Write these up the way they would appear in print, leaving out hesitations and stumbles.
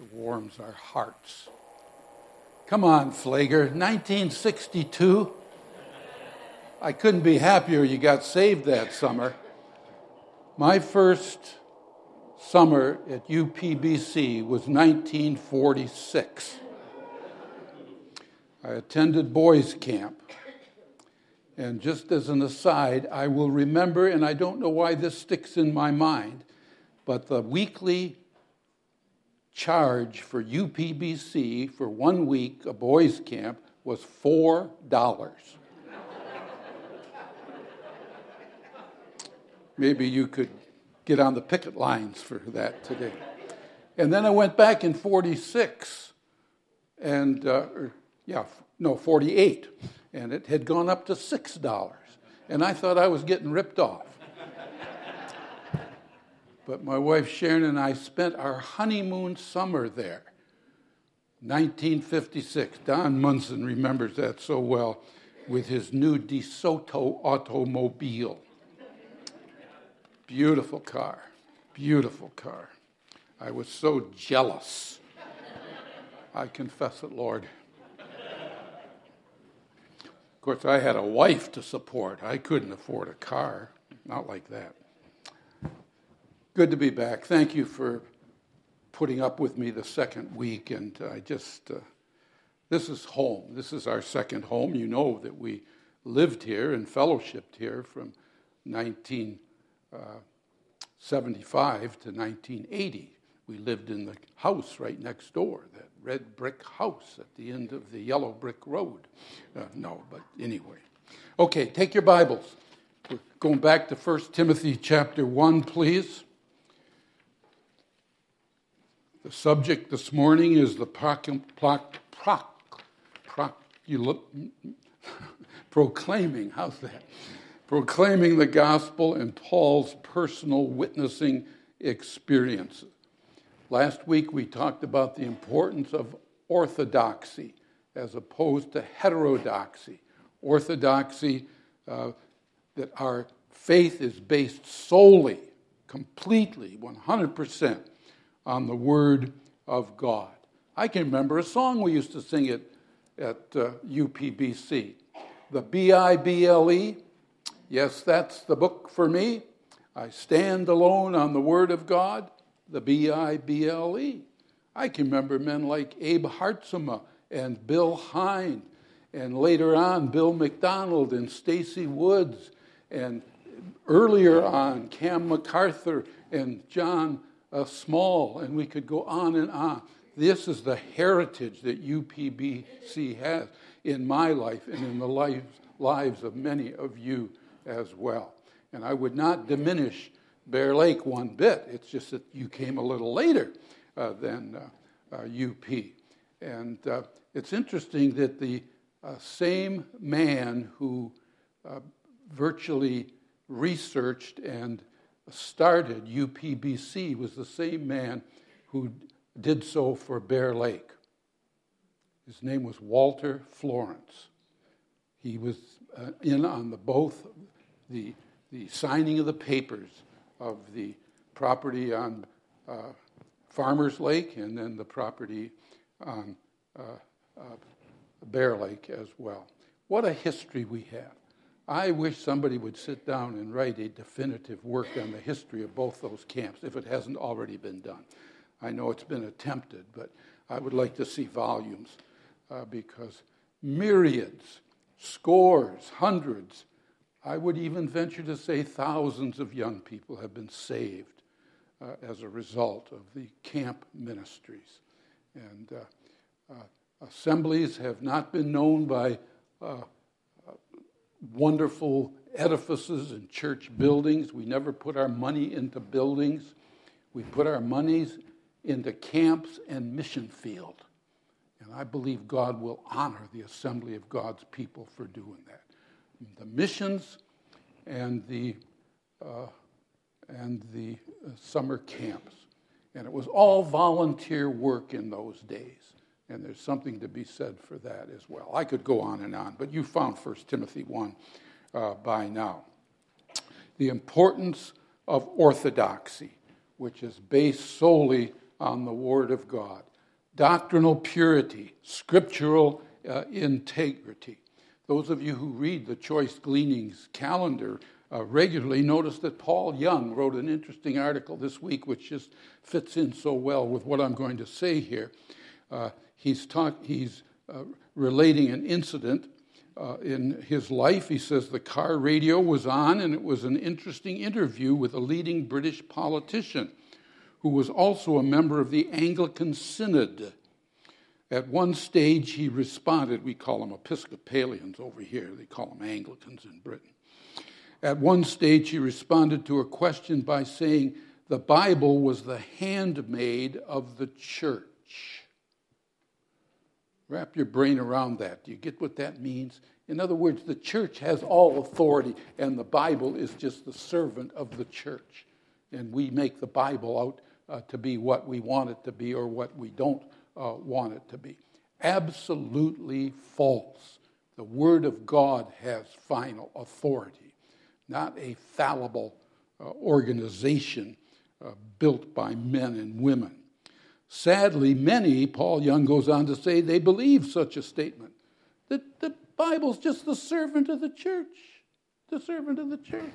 warms our hearts. Come on, Flager. 1962. I couldn't be happier you got saved that summer. My first summer at UPBC was 1946. I attended boys' camp. And just as an aside, I will remember, and I don't know why this sticks in my mind, but the weekly charge for UPBC for 1 week, a boys' camp, was $4. Maybe you could get on the picket lines for that today. And then I went back in 46, and 48, and it had gone up to $6. And I thought I was getting ripped off. But my wife Sharon and I spent our honeymoon summer there, 1956. Don Munson remembers that so well with his new DeSoto automobile. Beautiful car, beautiful car. I was so jealous. I confess it, Lord. Of course, I had a wife to support. I couldn't afford a car, not like that. Good to be back. Thank you for putting up with me the second week. And this is home. This is our second home. You know that we lived here and fellowshipped here from 1975 to 1980. We lived in the house right next door, that red brick house at the end of the yellow brick road. But anyway. Okay, take your Bibles. We're going back to 1 Timothy chapter 1, please. The subject this morning is the proclaiming, how's that? Proclaiming the gospel and Paul's personal witnessing experiences. Last week we talked about the importance of orthodoxy as opposed to heterodoxy. Orthodoxy, that our faith is based solely, completely, 100% on the Word of God. I can remember a song we used to sing at UPBC. The Bible. Yes, that's the book for me. I stand alone on the Word of God. The Bible. I can remember men like Abe Hartzema and Bill Hine, and later on Bill McDonald and Stacy Woods, and earlier on Cam MacArthur and John Small, and we could go on and on. This is the heritage that UPBC has in my life and in the lives of many of you as well. And I would not diminish Bear Lake one bit. It's just that you came a little later than UP. And it's interesting that the same man who virtually researched and started UPBC was the same man who did so for Bear Lake. His name was Walter Florence. He was in on both the signing of the papers of the property on Farmers Lake and then the property on Bear Lake as well. What a history we have. I wish somebody would sit down and write a definitive work on the history of both those camps, if it hasn't already been done. I know it's been attempted, but I would like to see volumes because myriads, scores, hundreds, I would even venture to say thousands of young people have been saved as a result of the camp ministries. And assemblies have not been known by wonderful edifices and church buildings. We never put our money into buildings. We put our monies into camps and mission field. And I believe God will honor the assembly of God's people for doing that. The missions and the summer camps. And it was all volunteer work in those days. And there's something to be said for that as well. I could go on and on, but you found 1 Timothy 1 by now. The importance of orthodoxy, which is based solely on the Word of God. doctrinal purity, scriptural integrity. Those of you who read the Choice Gleanings calendar regularly notice that Paul Young wrote an interesting article this week which just fits in so well with what I'm going to say here. He's relating an incident in his life. He says the car radio was on, and it was an interesting interview with a leading British politician who was also a member of the Anglican Synod. At one stage, he responded. We call them Episcopalians over here. They call them Anglicans in Britain. At one stage, he responded to a question by saying the Bible was the handmaid of the church. Wrap your brain around that. Do you get what that means? In other words, the church has all authority, and the Bible is just the servant of the church. And we make the Bible out to be what we want it to be or what we don't want it to be. Absolutely false. The Word of God has final authority, not a fallible organization built by men and women. Sadly, many, Paul Young goes on to say, they believe such a statement, that the Bible's just the servant of the church, the servant of the church.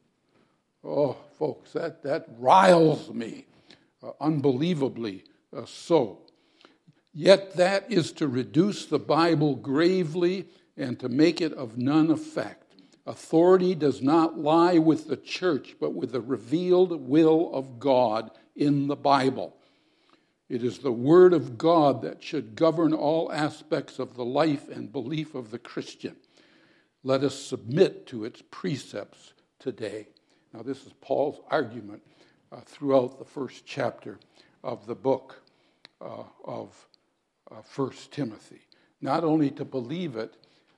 Oh, folks, that riles me, unbelievably so. Yet that is to reduce the Bible gravely and to make it of none effect. Authority does not lie with the church, but with the revealed will of God in the Bible. It is the Word of God that should govern all aspects of the life and belief of the Christian. Let us submit to its precepts today. Now, this is Paul's argument throughout the first chapter of the book of 1 Timothy. Not only to believe it,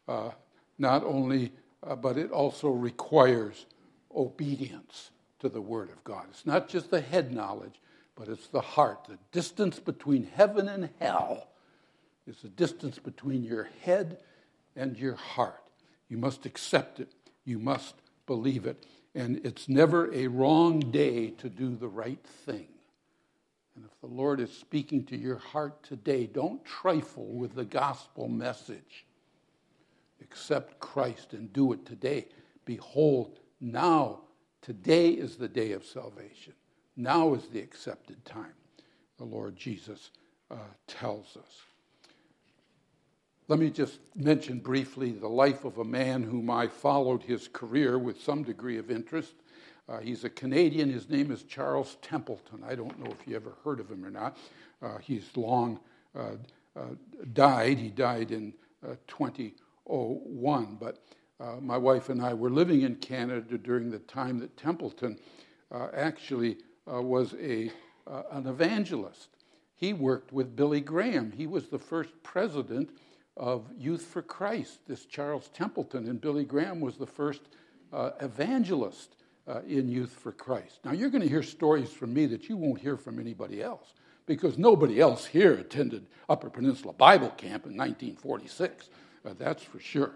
but it also requires obedience to the Word of God. It's not just the head knowledge, but it's the heart. The distance between heaven and hell is the distance between your head and your heart. You must accept it. You must believe it. And it's never a wrong day to do the right thing. And if the Lord is speaking to your heart today, don't trifle with the gospel message. Accept Christ and do it today. Behold, now, today is the day of salvation. Now is the accepted time, the Lord Jesus tells us. Let me just mention briefly the life of a man whom I followed his career with some degree of interest. He's a Canadian. His name is Charles Templeton. I don't know if you ever heard of him or not. He's long died. He died in 2001. But my wife and I were living in Canada during the time that Templeton actually was an evangelist. He worked with Billy Graham. He was the first president of Youth for Christ, this Charles Templeton, and Billy Graham was the first evangelist in Youth for Christ. Now, you're going to hear stories from me that you won't hear from anybody else, because nobody else here attended Upper Peninsula Bible Camp in 1946. That's for sure.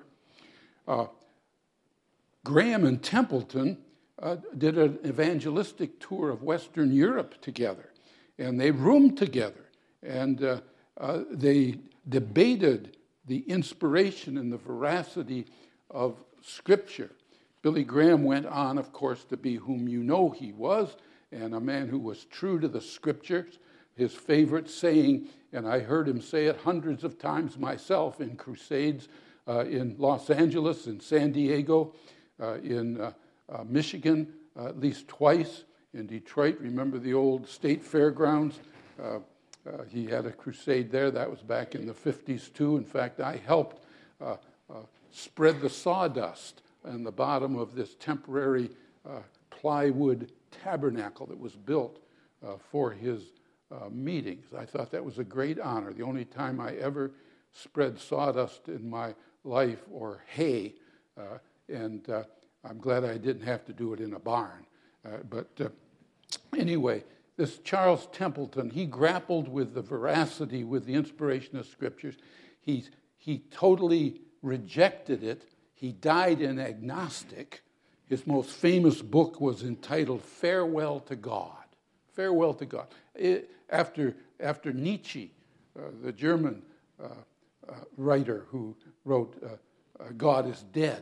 Graham and Templeton did an evangelistic tour of Western Europe together, and they roomed together, and they debated the inspiration and the veracity of Scripture. Billy Graham went on, of course, to be whom you know he was, and a man who was true to the Scriptures. His favorite saying, and I heard him say it hundreds of times myself in crusades in Los Angeles, in San Diego, in Michigan, at least twice, in Detroit. Remember the old state fairgrounds? He had a crusade there. That was back in the 50s, too. In fact, I helped spread the sawdust on the bottom of this temporary plywood tabernacle that was built for his meetings. I thought that was a great honor. The only time I ever spread sawdust in my life, or hay, and I'm glad I didn't have to do it in a barn. Anyway, this Charles Templeton, he grappled with the veracity, with the inspiration of Scriptures. He totally rejected it. He died an agnostic. His most famous book was entitled Farewell to God. Farewell to God. After Nietzsche the German writer who wrote God is Dead,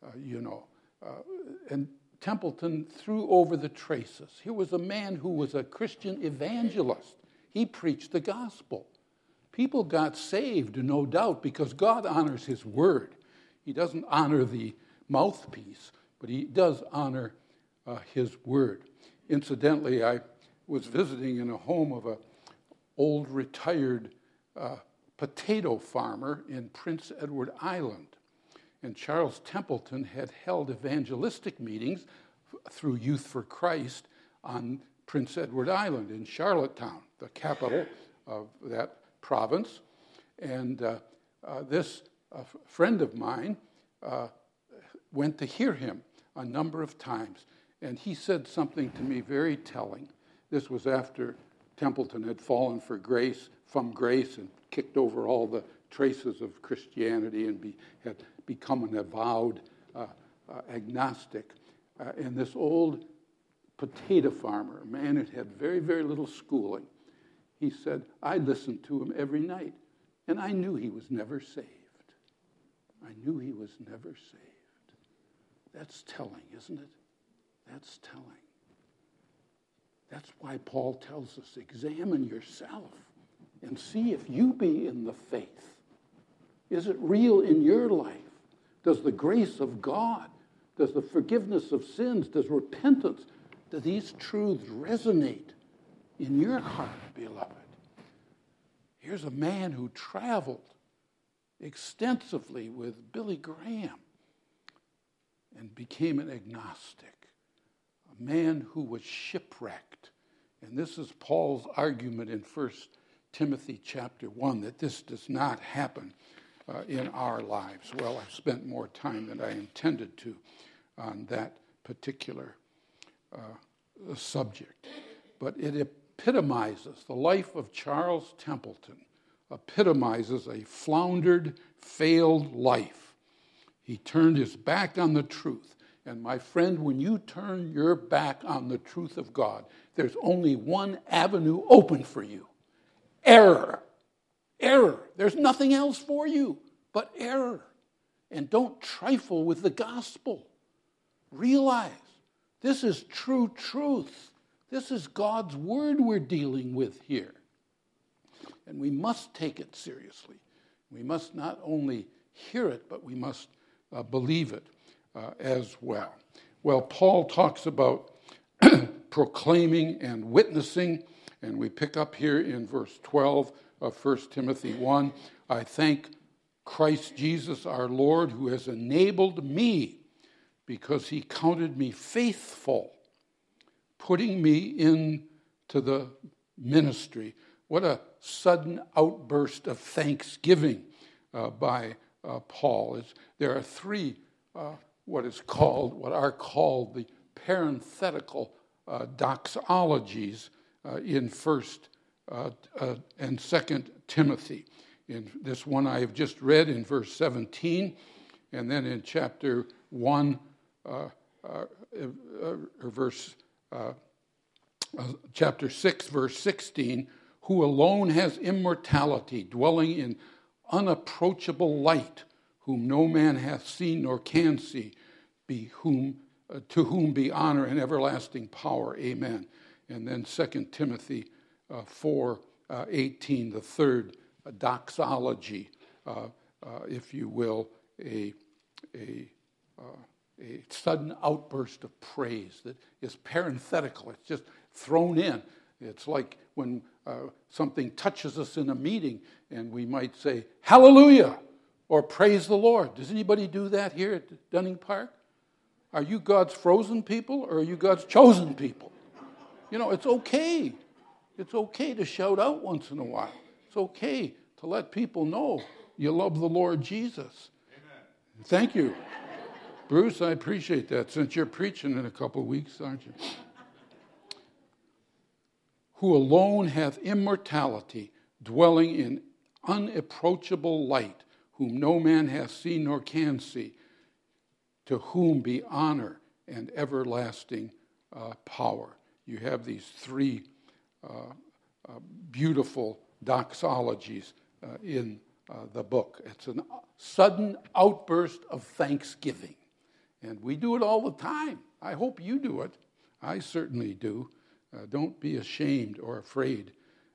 and Templeton threw over the traces. Here was a man who was a Christian evangelist. He preached the gospel. People got saved, no doubt, because God honors his word. He doesn't honor the mouthpiece, but he does honor his word. Incidentally, I was visiting in a home of an old retired potato farmer in Prince Edward Island. And Charles Templeton had held evangelistic meetings through Youth for Christ on Prince Edward Island in Charlottetown, the capital of that province. And this friend of mine went to hear him a number of times. And he said something to me very telling. This was after Templeton had fallen from grace and kicked over all the traces of Christianity and had become an avowed agnostic. And this old potato farmer, a man who had very, very little schooling, he said, I listened to him every night, and I knew he was never saved. I knew he was never saved. That's telling, isn't it? That's telling. That's why Paul tells us, examine yourself and see if you be in the faith. Is it real in your life? Does the grace of God, does the forgiveness of sins, does repentance, do these truths resonate in your heart, beloved? Here's a man who traveled extensively with Billy Graham and became an agnostic. A man who was shipwrecked. And this is Paul's argument in 1 Timothy chapter 1, that this does not happen in our lives. Well, I've spent more time than I intended to on that particular subject. But it epitomizes, the life of Charles Templeton epitomizes a floundered, failed life. He turned his back on the truth. And my friend, when you turn your back on the truth of God, there's only one avenue open for you. Error. Error. There's nothing else for you but error. And don't trifle with the gospel. Realize this is true truth. This is God's word we're dealing with here. And we must take it seriously. We must not only hear it, but we must believe it as well. Well, Paul talks about proclaiming and witnessing, and we pick up here in verse 12 of 1 Timothy 1. I thank Christ Jesus our Lord, who has enabled me, because he counted me faithful, putting me into the ministry. What a sudden outburst of thanksgiving by Paul. There are three what are called the parenthetical doxologies in 1st and 2nd Timothy. In this one I have just read in verse 17, and then in chapter 1, chapter 6, verse 16, who alone has immortality, dwelling in unapproachable light, whom no man hath seen nor can see, to whom be honor and everlasting power. Amen. And then 2 Timothy 4:18, the third doxology, if you will, a sudden outburst of praise that is parenthetical. It's just thrown in. It's like when something touches us in a meeting and we might say, hallelujah, or praise the Lord. Does anybody do that here at Dunning Park? Are you God's frozen people or are you God's chosen people? You know, it's okay. It's okay to shout out once in a while. It's okay to let people know you love the Lord Jesus. Amen. Thank you. Bruce, I appreciate that, since you're preaching in a couple of weeks, aren't you? Who alone hath immortality, dwelling in unapproachable light, whom no man hath seen nor can see, to whom be honor and everlasting power. You have these three beautiful doxologies in the book. It's a sudden outburst of thanksgiving. And we do it all the time. I hope you do it. I certainly do. Don't be ashamed or afraid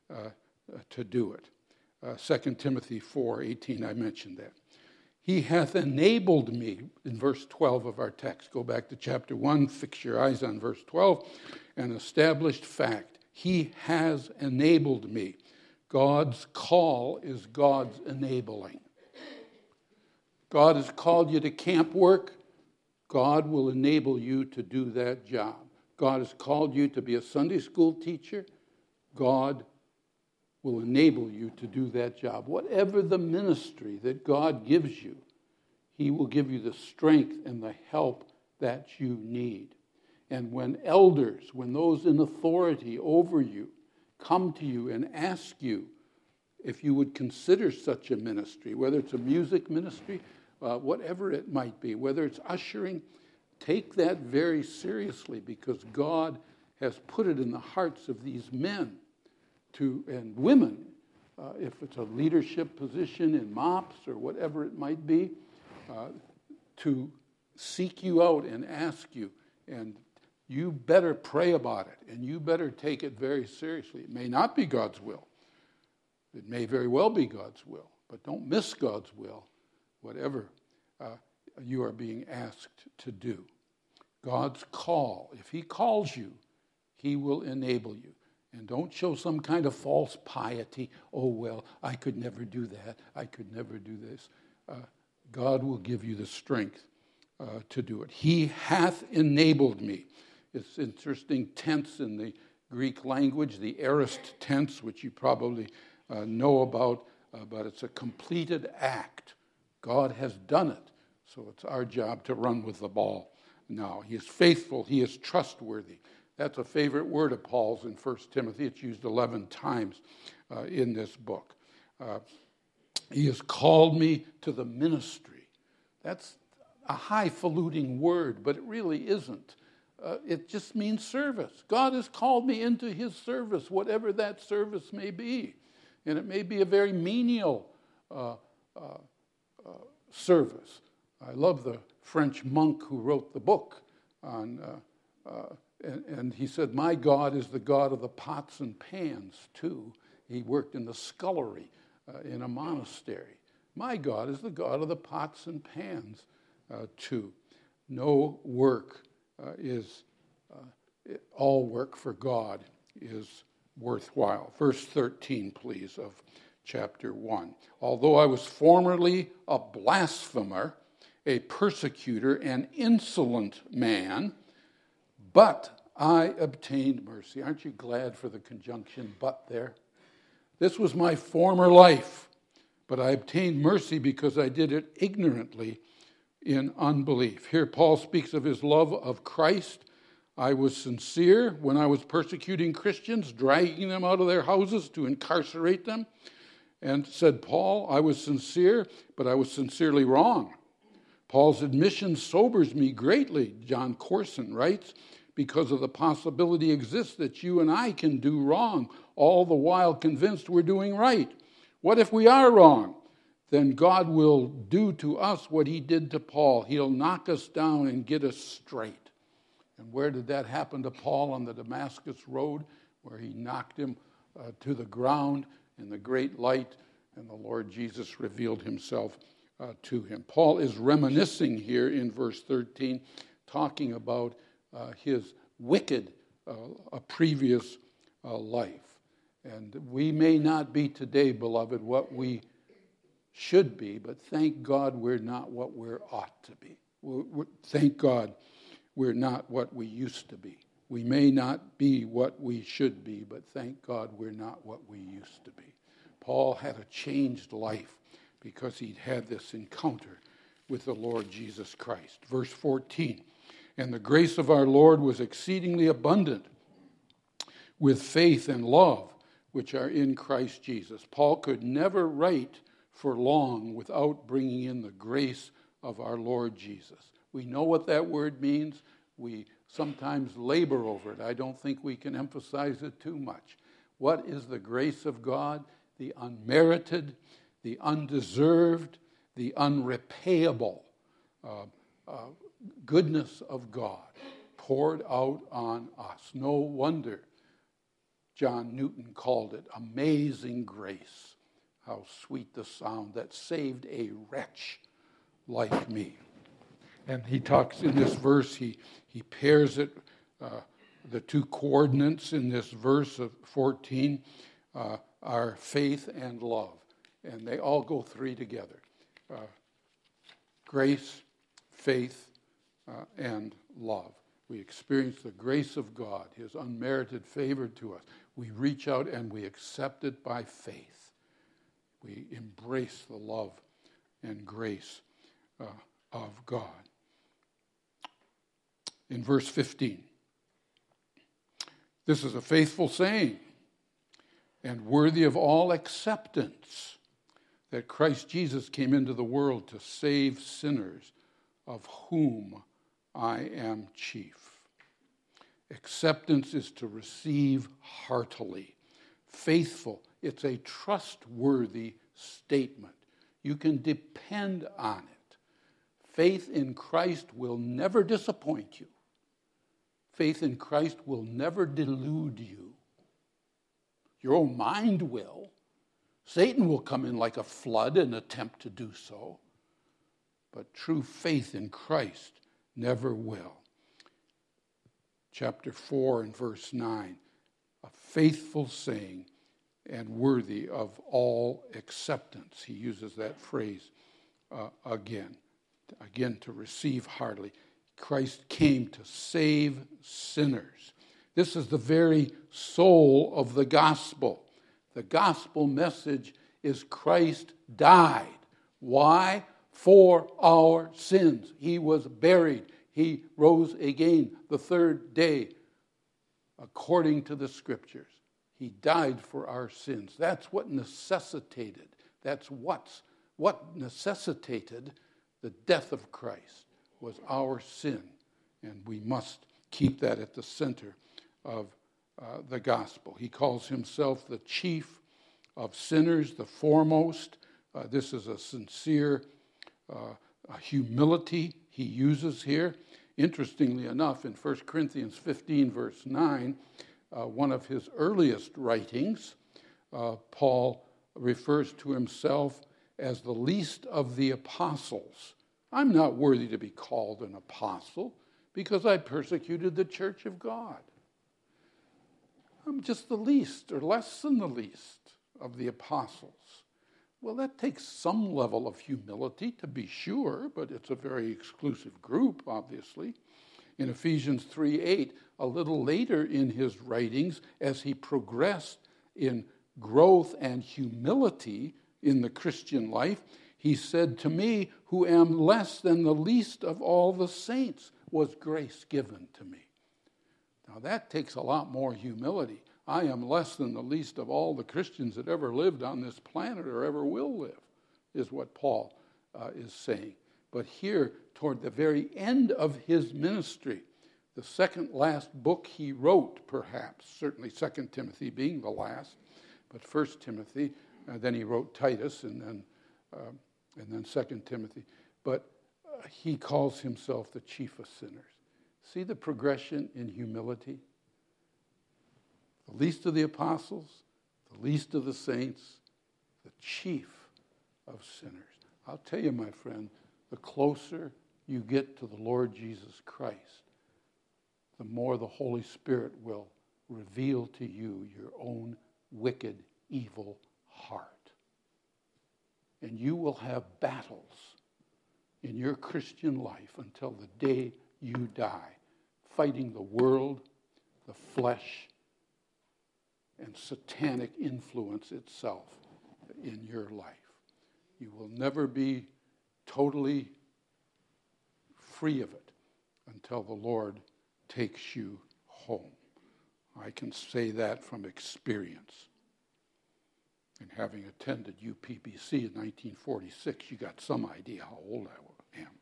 to do it. 2 Timothy 4:18, I mentioned that. He hath enabled me, in verse 12 of our text. Go back to chapter 1, fix your eyes on verse 12. An established fact. He has enabled me. God's call is God's enabling. God has called you to camp work. God will enable you to do that job. God has called you to be a Sunday school teacher. God will enable you to do that job. Whatever the ministry that God gives you, he will give you the strength and the help that you need. And when elders, when those in authority over you come to you and ask you if you would consider such a ministry, whether it's a music ministry, whatever it might be, whether it's ushering, take that very seriously, because God has put it in the hearts of these men and women, if it's a leadership position in MOPS or whatever it might be, to seek you out and ask you. And you better pray about it, and you better take it very seriously. It may not be God's will. It may very well be God's will, but don't miss God's will, whatever you are being asked to do. God's call, if he calls you, he will enable you. And don't show some kind of false piety. Oh, well, I could never do that. I could never do this. God will give you the strength to do it. He hath enabled me. It's interesting tense in the Greek language, the aorist tense, which you probably know about, but it's a completed act. God has done it, so it's our job to run with the ball now. He is faithful. He is trustworthy. That's a favorite word of Paul's in 1 Timothy. It's used 11 times in this book. He has called me to the ministry. That's a highfalutin word, but it really isn't. It just means service. God has called me into his service, whatever that service may be. And it may be a very menial service. I love the French monk who wrote the book on... And he said, my God is the God of the pots and pans, too. He worked in the scullery in a monastery. My God is the God of the pots and pans, too. No work all work for God is worthwhile. Verse 13, please, of chapter 1. Although I was formerly a blasphemer, a persecutor, an insolent man, but I obtained mercy. Aren't you glad for the conjunction "but" there? This was my former life, but I obtained mercy because I did it ignorantly in unbelief. Here Paul speaks of his love of Christ. I was sincere when I was persecuting Christians, dragging them out of their houses to incarcerate them. And said Paul, I was sincere, but I was sincerely wrong. Paul's admission sobers me greatly, John Corson writes, because of the possibility exists that you and I can do wrong, all the while convinced we're doing right. What if we are wrong? Then God will do to us what he did to Paul. He'll knock us down and get us straight. And where did that happen to Paul? On the Damascus Road, where he knocked him to the ground in the great light, and the Lord Jesus revealed himself to him. Paul is reminiscing here in verse 13, talking about his wicked previous life. And we may not be today, beloved, what we should be, but thank God we're not what we ought to be. Thank God we're not what we used to be. We may not be what we should be, but thank God we're not what we used to be. Paul had a changed life because he'd had this encounter with the Lord Jesus Christ. Verse 14, and the grace of our Lord was exceedingly abundant with faith and love, which are in Christ Jesus. Paul could never write for long without bringing in the grace of our Lord Jesus. We know what that word means. We sometimes labor over it. I don't think we can emphasize it too much. What is the grace of God? the unmerited, the undeserved, the unrepayable goodness of God poured out on us. No wonder John Newton called it amazing grace. How sweet the sound that saved a wretch like me. And he talks in this verse, he pairs it, the two coordinates in this verse of 14 are faith and love. And they all go three together. Grace, faith, and love. We experience the grace of God, his unmerited favor to us. We reach out and we accept it by faith. We embrace the love and grace of God. In verse 15, this is a faithful saying and worthy of all acceptance, that Christ Jesus came into the world to save sinners, of whom I am chief. Acceptance is to receive heartily. Faithful, it's a trustworthy statement. You can depend on it. Faith in Christ will never disappoint you. Faith in Christ will never delude you. Your own mind will. Satan will come in like a flood and attempt to do so. But true faith in Christ never will. Chapter 4 and verse 9, a faithful saying and worthy of all acceptance. He uses that phrase again, to receive heartily. Christ came to save sinners. This is the very soul of the gospel. The gospel message is Christ died. Why? For our sins. He was buried. He rose again the third day, according to the Scriptures. He died for our sins. That's what necessitated. That's what necessitated the death of Christ, was our sin. And we must keep that at the center of the gospel. He calls himself the chief of sinners, the foremost. This is a sincere humility he uses here. Interestingly enough, in 1 Corinthians 15, verse 9, one of his earliest writings, Paul refers to himself as the least of the apostles. I'm not worthy to be called an apostle because I persecuted the church of God. I'm just the least, or less than the least, of the apostles. Well, that takes some level of humility, to be sure, but it's a very exclusive group, obviously. In Ephesians 3:8, a little later in his writings, as he progressed in growth and humility in the Christian life, he said, "To me, who am less than the least of all the saints, was grace given to me." Now that takes a lot more humility. I am less than the least of all the Christians that ever lived on this planet or ever will live, is what Paul is saying. But here, toward the very end of his ministry, the second last book he wrote, perhaps, certainly 2 Timothy being the last, but 1 Timothy, then he wrote Titus, and then 2 Timothy. But he calls himself the chief of sinners. See the progression in humility? The least of the apostles, the least of the saints, the chief of sinners. I'll tell you, my friend, the closer you get to the Lord Jesus Christ, the more the Holy Spirit will reveal to you your own wicked, evil heart. And you will have battles in your Christian life until the day you die, fighting the world, the flesh, and satanic influence itself in your life. You will never be totally free of it until the Lord takes you home. I can say that from experience. And having attended UPBC in 1946, you got some idea how old I am.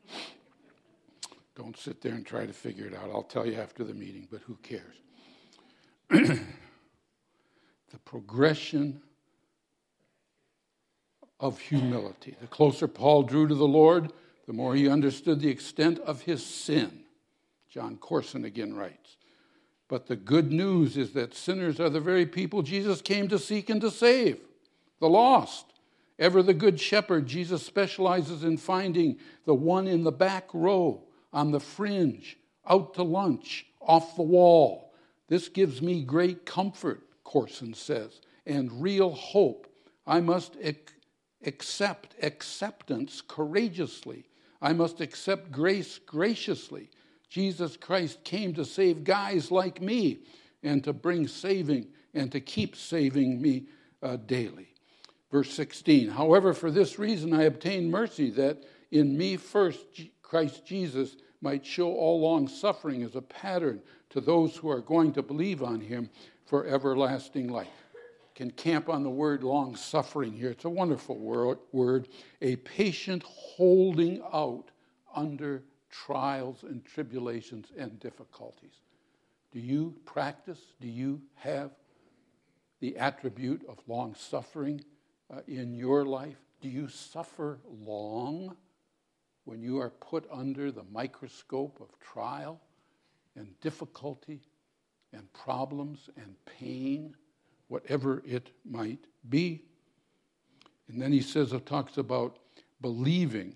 Don't sit there and try to figure it out. I'll tell you after the meeting, but who cares? The progression of humility. The closer Paul drew to the Lord, the more he understood the extent of his sin. John Corson again writes, but the good news is that sinners are the very people Jesus came to seek and to save, the lost. Ever the good shepherd, Jesus specializes in finding the one in the back row, on the fringe, out to lunch, off the wall. This gives me great comfort, Corson says, and real hope. I must accept acceptance courageously. I must accept grace graciously. Jesus Christ came to save guys like me and to bring saving and to keep saving me daily. Verse 16, however, for this reason I obtained mercy, that in me first Christ Jesus might show all long suffering as a pattern to those who are going to believe on him for everlasting life. Can camp on the word long suffering here. It's a wonderful word, a patient holding out under trials and tribulations and difficulties. Do you practice? Do you have the attribute of long suffering in your life? Do you suffer long when you are put under the microscope of trial and difficulty and problems and pain, whatever it might be? And then he talks about believing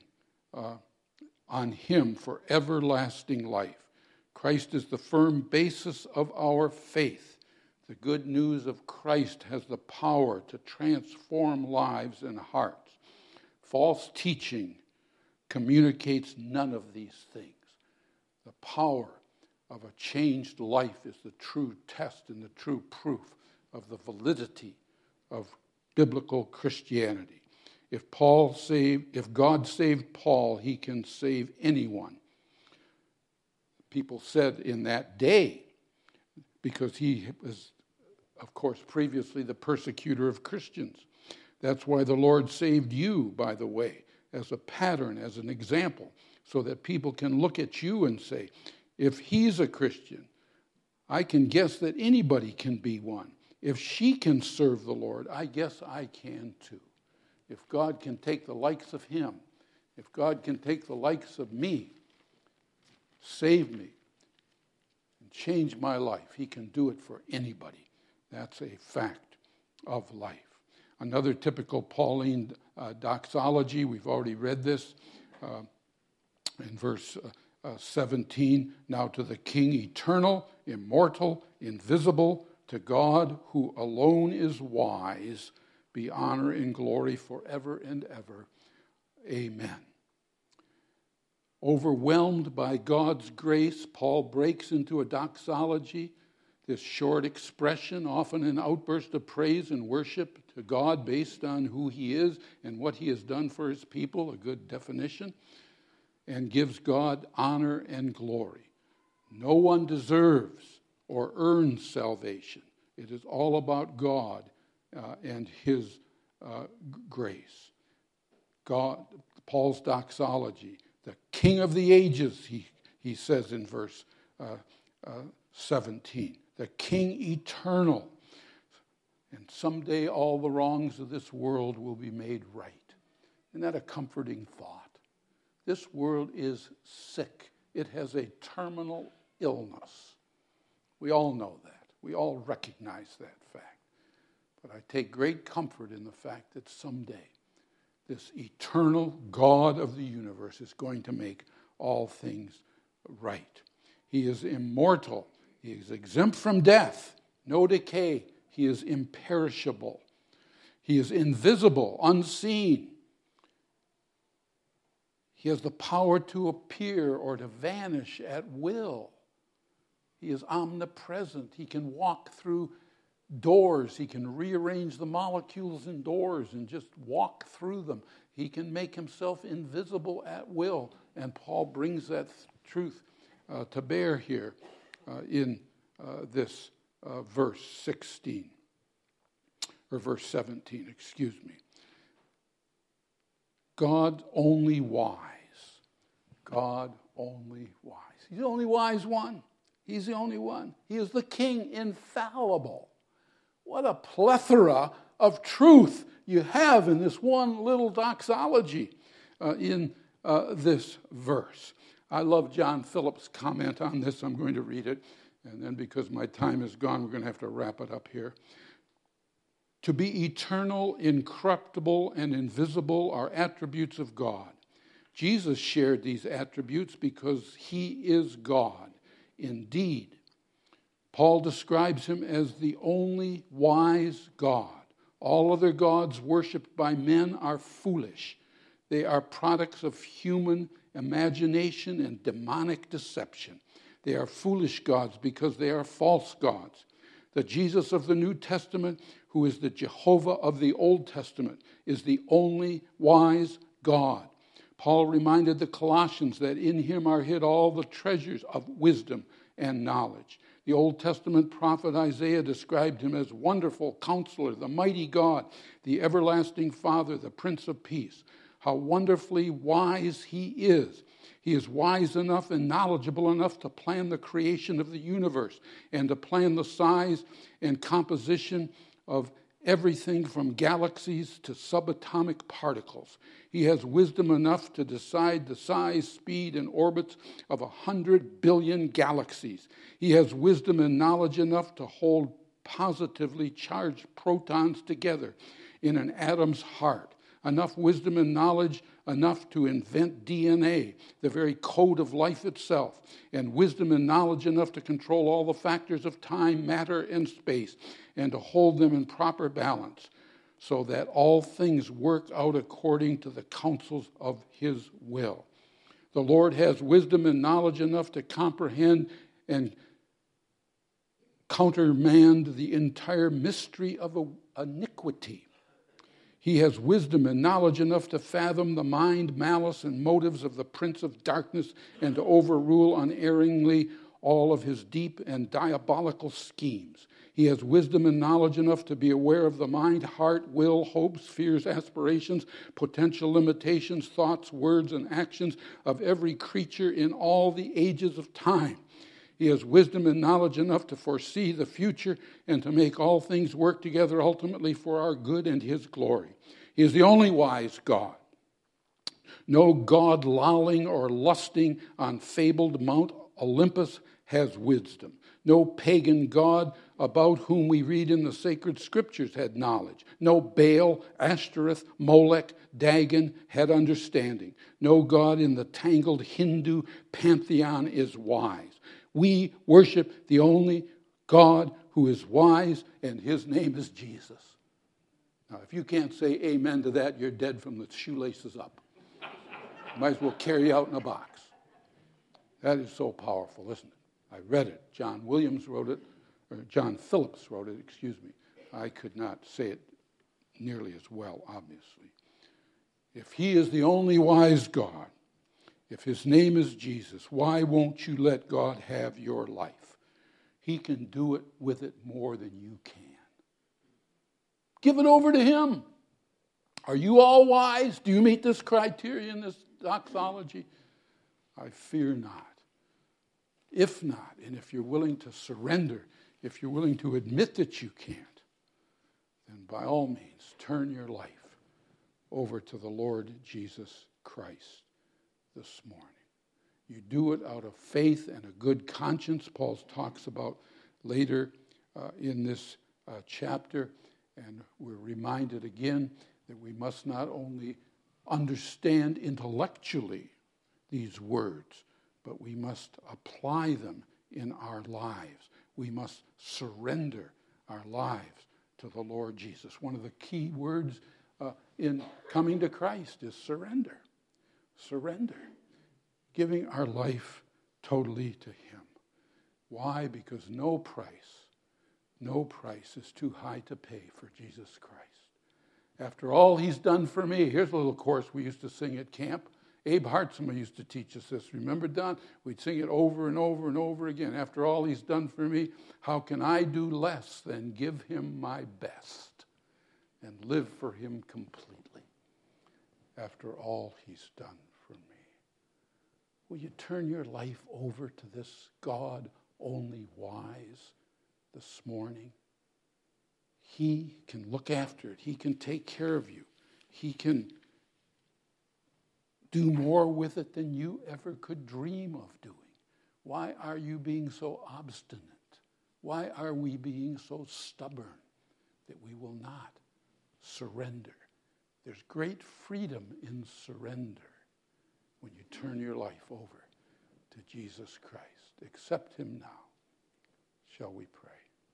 on him for everlasting life. Christ is the firm basis of our faith. The good news of Christ has the power to transform lives and hearts. False teaching communicates none of these things. The power of a changed life is the true test and the true proof of the validity of biblical Christianity. If God saved Paul, he can save anyone. People said in that day, because he was, of course, previously the persecutor of Christians. That's why the Lord saved you, by the way, as a pattern, as an example, so that people can look at you and say, if he's a Christian, I can guess that anybody can be one. If she can serve the Lord, I guess I can too. If God can take the likes of him, if God can take the likes of me, save me, and change my life, he can do it for anybody. That's a fact of life. Another typical Pauline doxology, we've already read this in verse 17. Now to the King eternal, immortal, invisible, to God who alone is wise, be honor and glory forever and ever. Amen. Overwhelmed by God's grace, Paul breaks into a doxology, this short expression, often an outburst of praise and worship to God based on who he is and what he has done for his people, a good definition, and gives God honor and glory. No one deserves or earns salvation. It is all about God and his grace. God, Paul's doxology, the King of the ages, he says in verse 17, the King eternal. And someday all the wrongs of this world will be made right. Isn't that a comforting thought? This world is sick. It has a terminal illness. We all know that. We all recognize that fact. But I take great comfort in the fact that someday this eternal God of the universe is going to make all things right. He is immortal. He is exempt from death, no decay. He is imperishable. He is invisible, unseen. He has the power to appear or to vanish at will. He is omnipresent. He can walk through doors. He can rearrange the molecules in doors and just walk through them. He can make himself invisible at will. And Paul brings that truth to bear here in this verse 16, or verse 17, excuse me. God only wise. God only wise. He's the only wise one. He's the only one. He is the King infallible. What a plethora of truth you have in this one little doxology in this verse. I love John Phillips' comment on this. I'm going to read it. And then because my time is gone, we're going to have to wrap it up here. To be eternal, incorruptible, and invisible are attributes of God. Jesus shared these attributes because he is God. Indeed, Paul describes him as the only wise God. All other gods worshipped by men are foolish. They are products of human imagination and demonic deception. They are foolish gods because they are false gods. The Jesus of the New Testament, who is the Jehovah of the Old Testament, is the only wise God. Paul reminded the Colossians that in him are hid all the treasures of wisdom and knowledge. The Old Testament prophet Isaiah described him as wonderful counselor, the mighty God, the everlasting Father, the Prince of Peace. How wonderfully wise he is. He is wise enough and knowledgeable enough to plan the creation of the universe and to plan the size and composition of everything from galaxies to subatomic particles. He has wisdom enough to decide the size, speed, and orbits of 100 billion galaxies. He has wisdom and knowledge enough to hold positively charged protons together in an atom's heart. Enough wisdom and knowledge enough to invent DNA, the very code of life itself, and wisdom and knowledge enough to control all the factors of time, matter, and space, and to hold them in proper balance, so that all things work out according to the counsels of his will. The Lord has wisdom and knowledge enough to comprehend and countermand the entire mystery of iniquity. He has wisdom and knowledge enough to fathom the mind, malice, and motives of the prince of darkness and to overrule unerringly all of his deep and diabolical schemes. He has wisdom and knowledge enough to be aware of the mind, heart, will, hopes, fears, aspirations, potential limitations, thoughts, words, and actions of every creature in all the ages of time. He has wisdom and knowledge enough to foresee the future and to make all things work together ultimately for our good and his glory. He is the only wise God. No god lolling or lusting on fabled Mount Olympus has wisdom. No pagan god about whom we read in the sacred scriptures had knowledge. No Baal, Ashtoreth, Molech, Dagon had understanding. No god in the tangled Hindu pantheon is wise. We worship the only God who is wise, and his name is Jesus. Now, if you can't say amen to that, you're dead from the shoelaces up. Might as well carry you out in a box. That is so powerful, isn't it? I read it. John Phillips wrote it, excuse me. I could not say it nearly as well, obviously. If he is the only wise God, if his name is Jesus, why won't you let God have your life? He can do it with it more than you can. Give it over to him. Are you all wise? Do you meet this criteria in this doxology? I fear not. If not, and if you're willing to surrender, if you're willing to admit that you can't, then by all means, turn your life over to the Lord Jesus Christ this morning. You do it out of faith and a good conscience, Paul talks about later in this chapter. And we're reminded again that we must not only understand intellectually these words, but we must apply them in our lives. We must surrender our lives to the Lord Jesus. One of the key words in coming to Christ is surrender. Surrender. Giving our life totally to him. Why? Because no price is too high to pay for Jesus Christ. After all he's done for me, here's a little chorus we used to sing at camp. Abe Hartzema used to teach us this. Remember, Don? We'd sing it over and over and over again. After all he's done for me, how can I do less than give him my best and live for him completely after all he's done for me? Will you turn your life over to this God only wise this morning? He can look after it. He can take care of you. He can do more with it than you ever could dream of doing. Why are you being so obstinate? Why are we being so stubborn that we will not surrender? There's great freedom in surrender when you turn your life over to Jesus Christ. Accept him now. Shall we pray?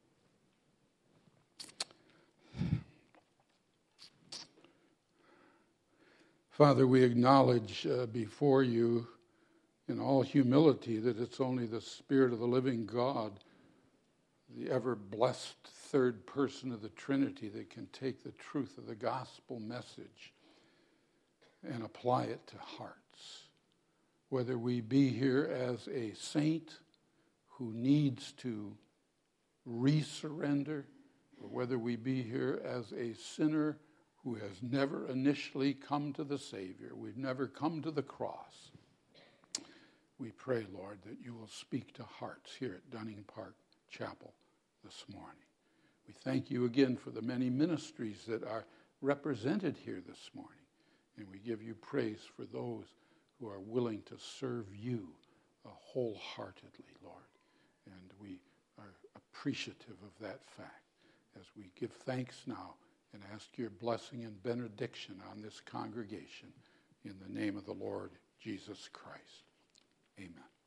Father, we acknowledge before you in all humility that it's only the Spirit of the living God, the ever-blessed third person of the Trinity, that can take the truth of the gospel message and apply it to hearts. Whether we be here as a saint who needs to resurrender, or whether we be here as a sinner who has never initially come to the Savior, we've never come to the cross. We pray, Lord, that you will speak to hearts here at Dunning Park Chapel this morning. We thank you again for the many ministries that are represented here this morning. And we give you praise for those who are willing to serve you wholeheartedly, Lord. And we are appreciative of that fact as we give thanks now and ask your blessing and benediction on this congregation in the name of the Lord Jesus Christ. Amen.